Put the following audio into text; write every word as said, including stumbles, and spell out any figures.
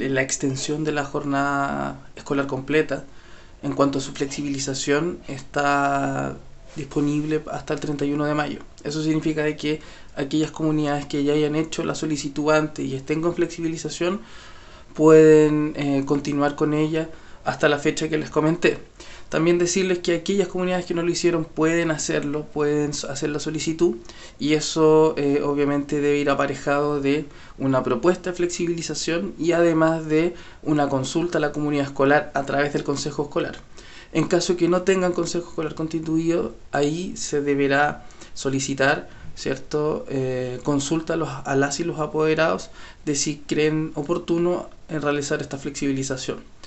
la extensión de la jornada escolar completa. En cuanto a su flexibilización, está disponible hasta el treinta y uno de mayo. Eso significa de que aquellas comunidades que ya hayan hecho la solicitud antes y estén con flexibilización pueden eh, continuar con ella hasta la fecha que les comenté. También decirles que aquellas comunidades que no lo hicieron pueden hacerlo, pueden hacer la solicitud, y eso eh, obviamente debe ir aparejado de una propuesta de flexibilización y además de una consulta a la comunidad escolar a través del consejo escolar. En caso que no tengan consejo escolar constituido, ahí se deberá solicitar, ¿cierto? Eh, consulta a, los, a las y los apoderados de si creen oportuno en realizar esta flexibilización.